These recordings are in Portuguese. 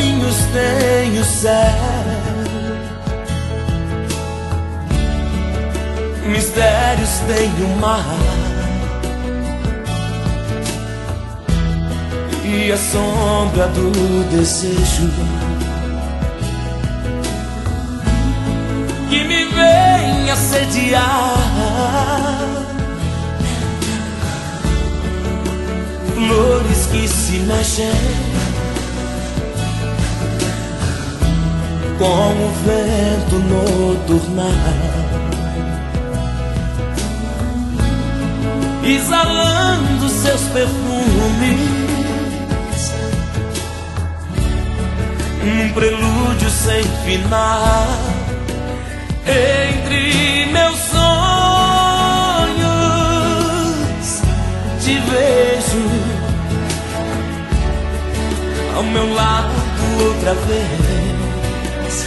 caminhos tem o céu, mistérios tem o mar, e a sombra do desejo que me vem assediar. Flores que se mexem com o vento noturnal, exalando seus perfumes num prelúdio sem final. Entre meus sonhos te vejo ao meu lado outra vez,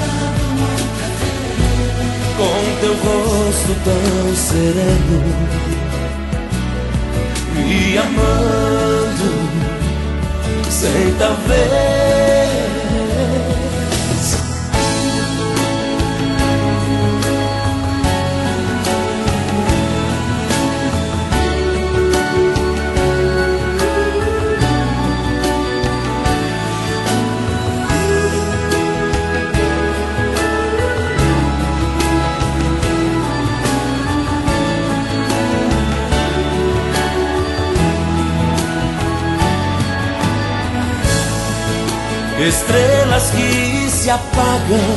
com teu rosto tão sereno, me amando sem talvez. Estrelas que se apagam,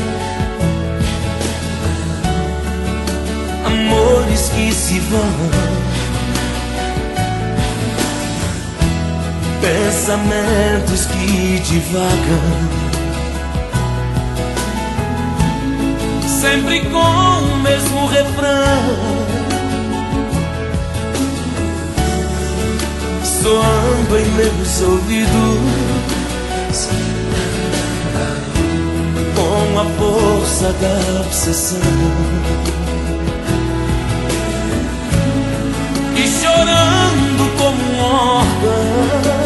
amores que se vão, pensamentos que divagam, sempre com o mesmo refrão, soando em meus ouvidos com a força da obsessão, e chorando como um órgão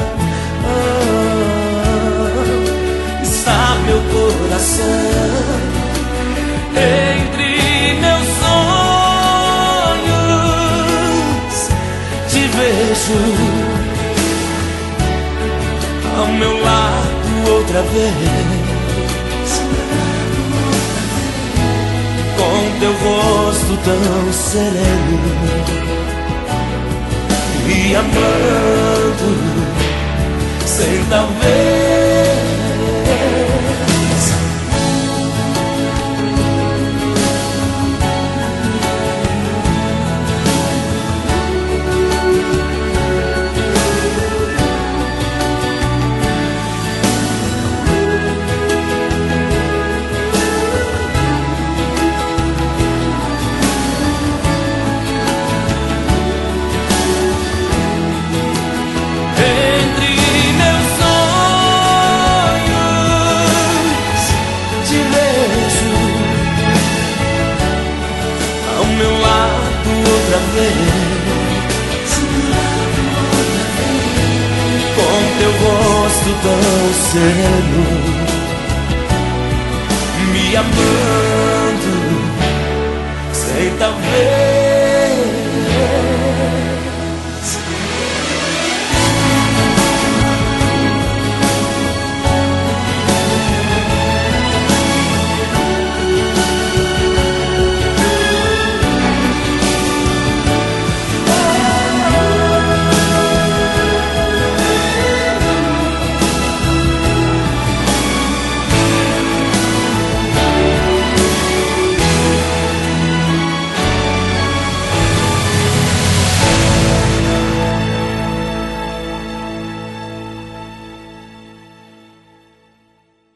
está meu coração. Entre meus sonhos te vejo ao meu lado outra vez, com teu rosto tão sereno, me amando sem talvez. Com teu rosto tão sereno, me amando sem talvez.